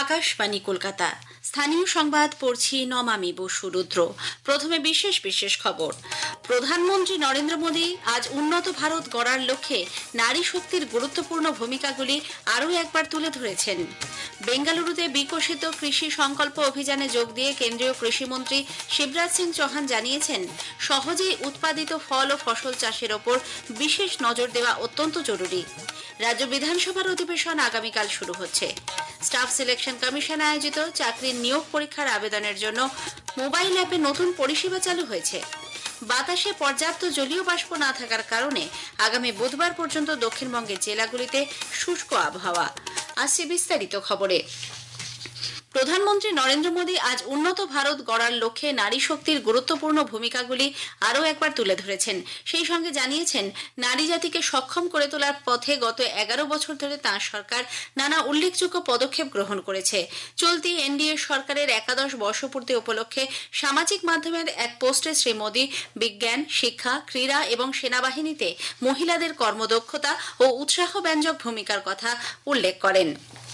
আকাশবাণী কলকাতা স্থানীয় সংবাদ পড়ছি নমামি বসু রুদ্র। প্রথমে বিশেষ বিশেষ খবর। প্রধানমন্ত্রী নরেন্দ্র মোদী আজ উন্নত ভারত গড়ার লক্ষ্যে নারী শক্তির গুরুত্বপূর্ণ ভূমিকাগুলি আরও একবার তুলে ধরেছেন। বেঙ্গালুরুতে বিকশিত কৃষি সংকল্প অভিযানে যোগ দিয়ে কেন্দ্রীয় কৃষিমন্ত্রী শিবরাজ সিং চৌহান জানিয়েছেন, সহজেই উৎপাদিত ফল ও ফসল চাষের ওপর বিশেষ নজর দেওয়া অত্যন্ত জরুরি। রাজ্য বিধানসভার অধিবেশন আগামীকাল শুরু হচ্ছে। স্টাফ সিলেকশন কমিশন আয়োজিত চাকরির নিয়োগ পরীক্ষার আবেদনের জন্য মোবাইল অ্যাপে নতুন পরিষেবা চালু হয়েছে। বাতাসে পর্যাপ্ত জলীয় বাষ্প না থাকার কারণে আগামী বুধবার পর্যন্ত দক্ষিণবঙ্গের জেলাগুলিতে শুষ্ক আবহাওয়া। আসছে বিস্তারিত খবরে। প্রধানমন্ত্রী নরেন্দ্র মোদী আজ উন্নত ভারত গড়ার লক্ষ্যে নারী শক্তির গুরুত্বপূর্ণ ভূমিকাগুলি আরও একবার তুলে ধরেছেন। সেই সঙ্গে জানিয়েছেন, নারী জাতিকে সক্ষম করে তোলার পথে গত 11 বছর ধরে তাঁর সরকার নানা উল্লেখযোগ্য পদক্ষেপ গ্রহণ করেছে। চলতি এনডিএ সরকারের 11 বর্ষপূর্তি উপলক্ষে সামাজিক মাধ্যমের এক পোস্টে শ্রী মোদী বিজ্ঞান, শিক্ষা, ক্রীড়া এবং সেনাবাহিনীতে মহিলাদের কর্মদক্ষতা ও উৎসাহব্যঞ্জক ভূমিকার কথা উল্লেখ করেন।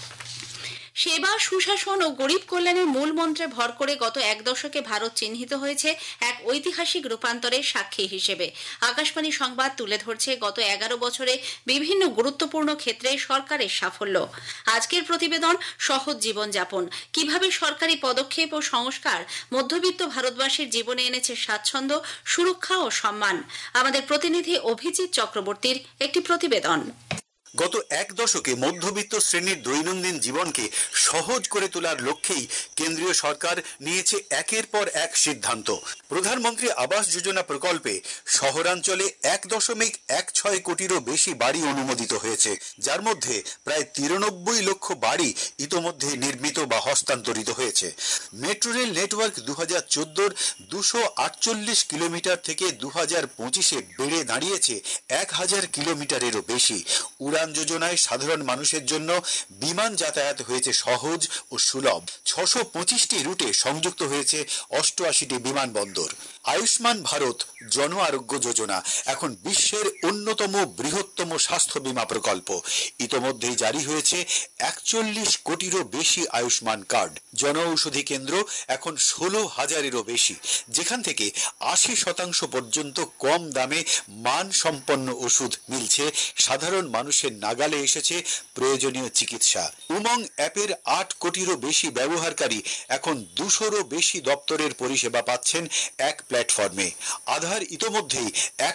সেবা, সুশাসন ও গরিব কল্যাণের মূল মন্ত্রে ভর করে গত এক দশকে ভারত চিহ্নিত হয়েছে এক ঐতিহাসিক রূপান্তরের সাক্ষী হিসেবে। আকাশবাণী সংবাদ তুলে ধরছে গত 11 বছরে বিভিন্ন গুরুত্বপূর্ণ ক্ষেত্রে সরকারের সাফল্য। আজকের প্রতিবেদন সহজ জীবনযাপন, কিভাবে সরকারি পদক্ষেপ ও সংস্কার মধ্যবিত্ত ভারতবাসীর জীবনে এনেছে স্বাচ্ছন্দ্য, সুরক্ষা ও সম্মান। আমাদের প্রতিনিধি অভিজিৎ চক্রবর্তীর একটি প্রতিবেদন। গত এক দশকে মধ্যবিত্ত শ্রেণীর দৈনন্দিন জীবনকে সহজ করে তোলার লক্ষ্যেই কেন্দ্রীয় সরকার নিয়েছে একের পর এক সিদ্ধান্ত। প্রধানমন্ত্রী আবাস যোজনা প্রকল্পে শহরাঞ্চলে 1.16 কোটিরও বেশি বাড়ি অনুমোদিত হয়েছে, যার মধ্যে প্রায় 93 লক্ষ বাড়ি ইতোমধ্যে নির্মিত বা হস্তান্তরিত হয়েছে। মেট্রো রেল নেটওয়ার্ক 2014-র 248 কিলোমিটার থেকে 2025-এ বেড়ে দাঁড়িয়েছে 1000 কিলোমিটারেরও বেশি। উড়ান যোজনায় সাধারণ মানুষের জন্য বিমান যাতায়াত হয়েছে সহজ ও সুলভ। 625টি রুটে সংযুক্ত হয়েছে 88টি বিমানবন্দর। আয়ুষ্মান ভারত জন আরোগ্য যোজনা এখন বিশ্বের অন্যতম বৃহত্তম স্বাস্থ্য বীমা প্রকল্প। ইতোমধ্যেই জারি হয়েছে 41 কোটিরও বেশি আয়ুষ্মান কার্ড। জনঔষধি কেন্দ্র এখন 16,000-এরও বেশি, যেখান থেকে 80% পর্যন্ত কম দামে মানসম্পন্ন ওষুধ মিলছে। সাধারণ মানুষের নাগালে এসেছে প্রয়োজনীয় চিকিৎসা। উমং অ্যাপের 8 কোটিরও বেশি ব্যবহারকারী এখন 200-রও বেশি দপ্তরের পরিষেবা পাচ্ছেন এক প্ল্যাটফর্মে। আধার ইতোমধ্যেই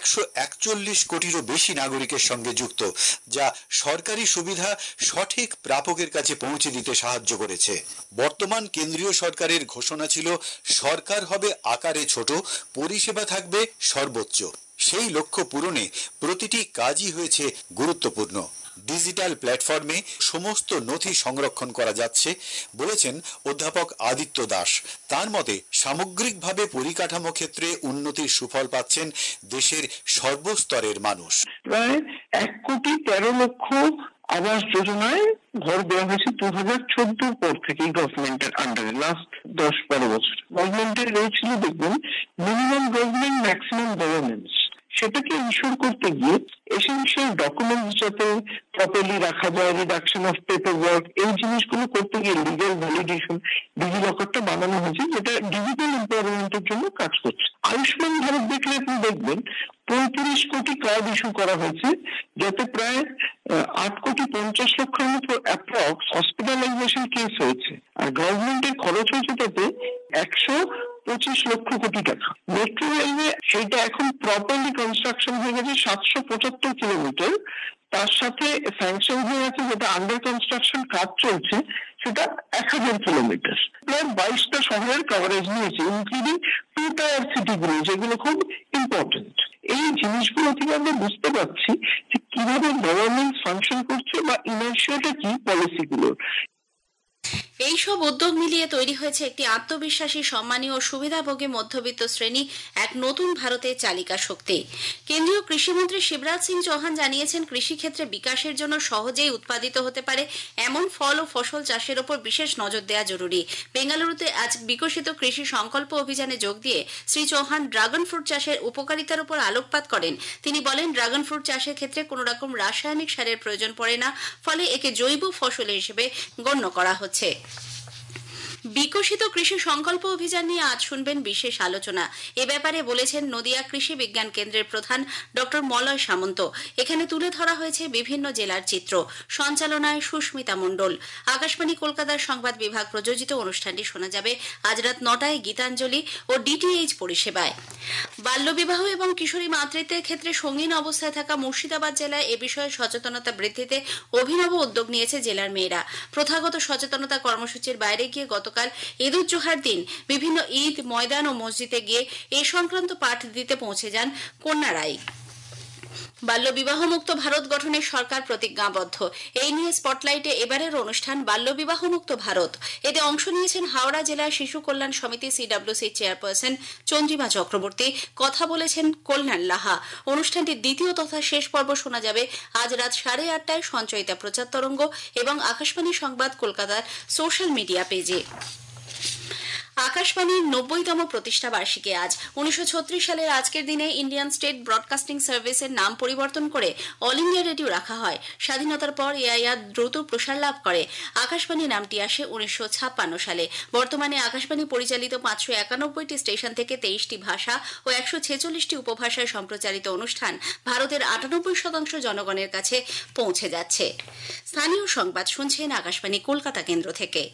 141 কোটিরও বেশি নাগরিকের সঙ্গে যুক্ত, যা সরকারি সুবিধা সঠিক প্রাপকের কাছে পৌঁছে দিতে সাহায্য করেছে। বর্তমান কেন্দ্রীয় সরকারের ঘোষণা ছিল, সরকার হবে আকারে ছোট, পরিষেবা থাকবে সর্বোচ্চ। সেই লক্ষ্য পূরণে প্রতিটি কাজই হয়েছে গুরুত্বপূর্ণ। ডিজিটাল প্ল্যাটফর্মে সমস্ত নথি সংরক্ষণ করা যাচ্ছে, বলেছেন অধ্যাপক আদিত্য দাস। তার মতে, সামগ্রিকভাবে পরিকাঠামো ক্ষেত্রে উন্নতির সুফল পাচ্ছেন দেশের সর্বস্তরের মানুষ। প্রায় 1,13,00,000 আবাস যোজনায় ঘর দেওয়া হয়েছে 2014 পর থেকে গভর্নমেন্টের আন্ডারে। লাস্ট 10-12 বছর গভর্নমেন্টের রয়েছিল, দেখবেন, মিনিমাম গভর্নমেন্ট ম্যাক্সিমাম গভর্নেন্স। সেটাকে ইনশোর করতে গিয়ে এসেনশিয়াল ডকুমেন্টস যাতে প্রপারলি রাখা যায়, রিডাকশন অফ পেপার ওয়ার্ক, এই জিনিসগুলো করতে গিয়ে লিগ্যাল ভ্যালিডেশন ডিজিলকারটা বানানো হয়েছে, যেটা ডিজিটাল এমপাওয়ারমেন্টের জন্য কাজ করছে। আয়ুষ্মান ভারত দেখলে আপনি দেখবেন 35 কোটি কার্ড ইস্যু করা হয়েছে, যাতে প্রায় 8,50,00,000 মতো অ্যাপ্রক্স হসপিটালাইজেশন কেস হয়েছে। আর গভর্নমেন্টের খরচ হয়েছে তাতে 125 লক্ষ কোটি টাকা। মেট্রো রেলওয়ে সেটা এখন প্রপারলি কনস্ট্রাকশন হয়ে গেছে 775 কিলোমিটার। তার সাথে স্যাংশন হয়ে গেছে, যেটা আন্ডার কনস্ট্রাকশন কাজ চলছে, সেটা 1000 কিলোমিটার। প্রায় 22টা শহরের কভারেজ নিয়েছে, ইনক্লুডিং 2 টায়ার সিটিগুলো, যেগুলো খুব ইম্পর্টেন্ট। এই জিনিসগুলো থেকে আমরা বুঝতে পারছি যে কিভাবে গভর্নমেন্ট ফাংশন করছে বা ইনার্শিয়াটা কি পলিসিগুলোর। এইসব উদ্যোগ মিলিয়ে তৈরি হয়েছে একটি আত্মবিশ্বাসী, সম্মানী ও সুবিধাভোগী মধ্যবিত্ত শ্রেণী, এক নতুন ভারতের চালিকা শক্তি। কেন্দ্রীয় কৃষিমন্ত্রী শিবরাজ সিং চৌহান জানিয়েছেন, কৃষিক্ষেত্রে বিকাশের জন্য সহজেই উৎপাদিত হতে পারে এমন ফল ও ফসল চাষের ওপর বিশেষ নজর দেওয়া জরুরি। বেঙ্গালুরুতে আজ বিকশিত কৃষি সংকল্প অভিযানে যোগ দিয়ে শ্রী চৌহান ড্রাগন ফ্রুট চাষের উপকারিতার উপর আলোকপাত করেন। তিনি বলেন, ড্রাগন ফ্রুট চাষের ক্ষেত্রে কোনো রকম রাসায়নিক সারের প্রয়োজন পড়ে না, ফলে একে জৈব ফসল হিসেবে গণ্য করা হচ্ছে। বিকশিত কৃষি সংকল্প অভিযান নিয়ে আজ শুনবেন বিশেষ আলোচনা। এ ব্যাপারে বলেছেন নদিয়া কৃষি বিজ্ঞান কেন্দ্রের প্রধান ডক্টর মলয় সামন্ত। এখানে তুলে ধরা হয়েছে বিভিন্ন জেলার চিত্র। সঞ্চালনায় সুস্মিতা মণ্ডল। আকাশবাণী কলকাতার সংবাদ বিভাগ প্রযোজিত অনুষ্ঠানটি শোনা যাবে আজ রাত 9টায় গীতাঞ্জলি ও ডিটিএইচ পরিষেবায়। বাল্যবিবাহ এবং কিশোরী মাতৃত্বের ক্ষেত্রে সঙ্গীন অবস্থায় থাকা মুর্শিদাবাদ জেলায় এ বিষয়ে সচেতনতা বৃদ্ধিতে অভিনব উদ্যোগ নিয়েছে জেলার মেয়েরা। প্রথাগত সচেতনতা কর্মসূচির বাইরে গিয়ে গতকাল ঈদুল জোহার দিন বিভিন্ন ঈদ ময়দান ও মসজিদে গিয়ে এ সংক্রান্ত পাঠ দিতে পৌঁছে যান কন্যারাই। বাল্যবিবাহমুক্ত ভারত গঠনে সরকার প্রতিজ্ঞাবদ্ধ। এই নিয়ে স্পটলাইটে এবারের অনুষ্ঠান বাল্যবিবাহমুক্ত ভারত। এতে অংশ নিয়েছেন হাওড়া জেলা শিশু কল্যাণ সমিতি সিডব্লিউসি চেয়ারপারসন চন্দ্রিমা চক্রবর্তী। কথা বলেছেন কল্যাণ লাহা। অনুষ্ঠানটির দ্বিতীয় তথা শেষ পর্ব শোনা যাবে আজ রাত 8:30টায় সঞ্চয়িতা প্রচার তরঙ্গ এবং আকাশবাণী সংবাদ কলকাতার সোশ্যাল মিডিয়া পেজে। আকাশবাণীর 90তম প্রতিষ্ঠা বার্ষিকী আজ। 1936 সালের আজকের দিনে ইন্ডিয়ান স্টেট ব্রডকাস্টিং সার্ভিসের নাম পরিবর্তন করে অল ইন্ডিয়া রেডিও রাখা হয়। স্বাধীনতার পর এআইআর দ্রুত প্রসার লাভ করে। আকাশবাণী নামটি আসে 1956 সালে। বর্তমানে আকাশবাণী পরিচালিত 591টি স্টেশন থেকে 23টি ভাষা ও 146টি উপভাষায় সম্প্রচারিত অনুষ্ঠান ভারতের 98% জনগণের কাছে পৌঁছে যাচ্ছে। স্থানীয় সংবাদ শুনছেন আকাশবাণী কলকাতা কেন্দ্র থেকে।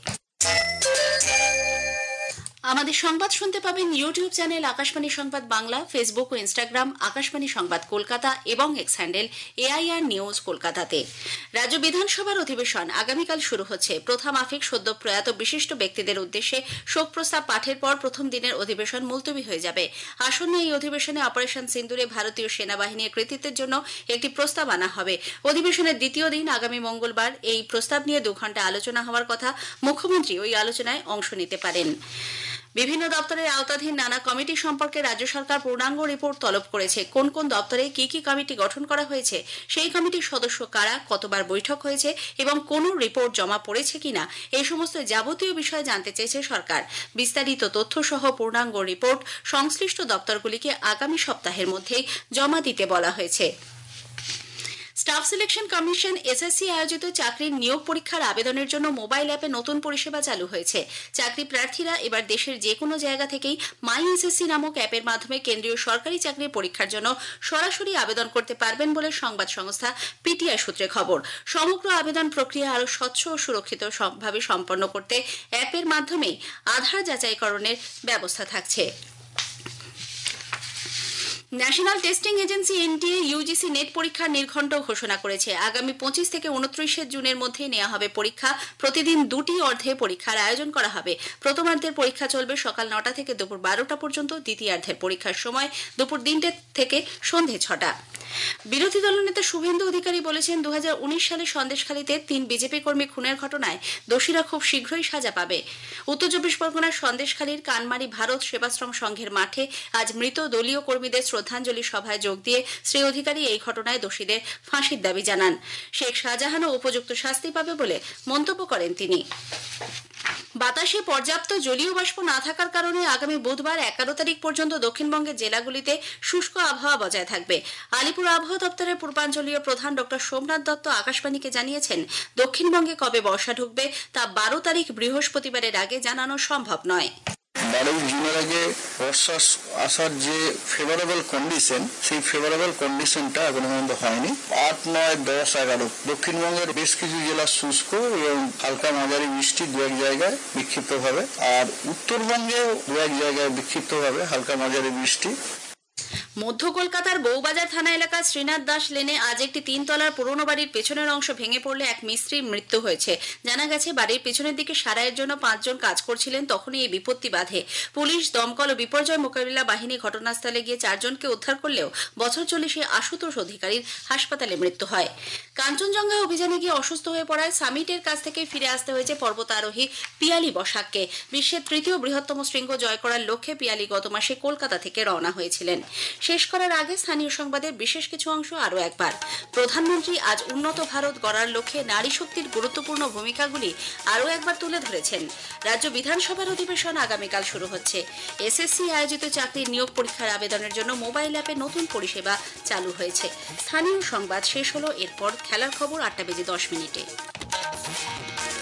আমাদের সংবাদ শুনতে পাবেন YouTube channel Akashvani Sangbad Bangla, Facebook ও ইনস্টাগ্রাম আকাশবাণী সংবাদ কলকাতা এবং এক্স হ্যান্ডেল এআইআর নিউজ কলকাতাতে। রাজ্য বিধানসভার অধিবেশন আগামীকাল শুরু হচ্ছে। প্রথা মাফিক সদ্য প্রয়াত বিশিষ্ট ব্যক্তিদের উদ্দেশ্যে শোক প্রস্তাব পাঠের পর প্রথম দিনের অধিবেশন মুলতবি হয়ে যাবে। আসন্ন এই অধিবেশনে অপারেশন সিন্দুরে ভারতীয় সেনাবাহিনীর কৃতিত্বের জন্য একটি প্রস্তাব আনা হবে। অধিবেশনের দ্বিতীয় দিন আগামী মঙ্গলবার এই প্রস্তাব নিয়ে 2 ঘণ্টা আলোচনা হওয়ার কথা। মুখ্যমন্ত্রী ওই আলোচনায় অংশ নিতে পারেন। বিভিন্ন দপ্তরের আওতাধীন নানা কমিটি সম্পর্কে রাজ্য সরকার পূর্ণাঙ্গ রিপোর্ট তলব করেছে। কোন কোন দপ্তরে কি কি কমিটি গঠন করা হয়েছে, সেই কমিটির সদস্য কারা, কতবার বৈঠক হয়েছে এবং কোন রিপোর্ট জমা পড়েছে কিনা, এই সমস্ত যাবতীয় বিষয় জানতে চেয়েছে সরকার। বিস্তারিত তথ্য সহ পূর্ণাঙ্গ রিপোর্ট সংশ্লিষ্ট দপ্তরগুলিকে আগামী সপ্তাহের মধ্যেই জমা দিতে বলা হয়েছে। স্টাফ সিলেকশন কমিশন এসএসসি আয়োজিত চাকরির নিয়োগ পরীক্ষার আবেদনের জন্য মোবাইল অ্যাপে নতুন পরিষেবা চালু হয়েছে। চাকরি প্রার্থীরা এবার দেশের যে কোনো জায়গা থেকেই মাই এসএসসি নামক অ্যাপের মাধ্যমে কেন্দ্রীয় সরকারি চাকরির পরীক্ষার জন্য সরাসরি আবেদন করতে পারবেন বলে সংবাদ সংস্থা পিটিআই সূত্রে খবর। সমগ্র আবেদন প্রক্রিয়া আরও স্বচ্ছ ও সুরক্ষিত ভাবে সম্পন্ন করতে অ্যাপের মাধ্যমেই আধার যাচাইকরণের ব্যবস্থা থাকছে। National Testing Agency NTA UGC NET পরীক্ষার নির্ঘণ্ট ঘোষণা করেছে। আগামী 25 থেকে 29 জুনের মধ্যে নেওয়া হবে পরীক্ষা। প্রতিদিন 2টি অর্ধে পরীক্ষার আয়োজন করা হবে। প্রথমার্ধের পরীক্ষা চলবে সকাল 9টা থেকে দুপুর 12টা পর্যন্ত। দ্বিতীয়ার্ধের পরীক্ষার সময় দুপুর 3টে থেকে সন্ধে 6টা। বিরোধী দলনেতা শুভেন্দু অধিকারী বলেছেন 2019 সালে সন্দেশখালীতে 3 বিজেপি কর্মী খুনের ঘটনায় দোষীরা খুব শীঘ্রই সাজা পাবে। উত্তর 24 পরগনার সন্দেশখালীর কানমারি ভারত সেবাশ্রম সংঘের মাঠে আজ মৃত দলীয় কর্মীদের শ্রদ্ধাঞ্জলি সভায় যোগ দিয়ে শ্রী অধিকারী এই ঘটনায় দোষীদের ফাঁসির দাবি জানান। শেখ শাহজাহানও উপযুক্ত শাস্তি পাবে বলে মন্তব্য করেন তিনি। বাতাসে পর্যাপ্ত জলীয় বাষ্প না থাকার কারণে আগামী বুধবার 11 তারিখ পর্যন্ত দক্ষিণবঙ্গের জেলাগুলিতে শুষ্ক আবহাওয়া বজায় থাকবে। আলিপুর আবহাওয়া দপ্তরের পূর্বাঞ্চলীয় প্রধান ডক্টর সোমনাথ দত্ত আকাশবাণীকে জানিয়েছেন, দক্ষিণবঙ্গে কবে বর্ষা ঢুকবে তা 12 তারিখ বৃহস্পতিবারের আগে জানানো সম্ভব নয়। 12 জুনের আগে বর্ষা আসার যে ফেভারেবল কন্ডিশন, সেই ফেভারেবল কন্ডিশনটা এখনো পর্যন্ত হয়নি। 8, 9, 10, 11 দক্ষিণবঙ্গের বেশ কিছু জেলা শুষ্ক এবং হালকা মাঝারি বৃষ্টি 2-1 জায়গায় বিক্ষিপ্তভাবে, আর উত্তরবঙ্গেও 2-1 জায়গায় বিক্ষিপ্তভাবে হালকা মাঝারি বৃষ্টি। মধ্য কলকাতার বউবাজার থানা এলাকার শ্রীনাথ দাস লেনে আজ একটি 3 তলার পুরনো বাড়ির পেছনের অংশ ভেঙে পড়লে এক মিস্ত্রির মৃত্যু হয়েছে। জানা গেছে, বাড়ির পেছনের দিকে সারাইয়ের জন্য 5 জন কাজ করছিলেন, তখনই এই বিপত্তি বাধে। পুলিশ, দমকল ও বিপর্যয় মোকাবিলা বাহিনী ঘটনাস্থলে গিয়ে 4 জনকে উদ্ধার করলেও বছর 40 আশুতোষ অধিকারীর হাসপাতালে মৃত্যু হয়। কাঞ্চনজঙ্ঘা অভিযানে গিয়ে অসুস্থ হয়ে পড়ায় সামিটের কাছ থেকে ফিরে আসতে হয়েছে পর্বতারোহী পিয়ালি বসাককে। বিশ্বের 3য় বৃহত্তম শৃঙ্গ জয় করার লক্ষ্যে পিয়ালি গত মাসে কলকাতা থেকে রওনা হয়েছিলেন। শেষ করার আগে স্থানীয় সংবাদের বিশেষ কিছু অংশ আরও একবার। প্রধানমন্ত্রী আজ উন্নত ভারত গড়ার লক্ষ্যে নারী শক্তির গুরুত্বপূর্ণ ভূমিকাগুলি আরও একবার তুলে ধরেছেন। রাজ্য বিধানসভার অধিবেশন আগামীকাল শুরু হচ্ছে। এসএসসি আয়োজিত চাকরির নিয়োগ পরীক্ষার আবেদনের জন্য মোবাইল অ্যাপে নতুন পরিষেবা চালু হয়েছে। স্থানীয় সংবাদ শেষ হলো। এরপর খেলার খবর 8টা বেজে 10 মিনিটে।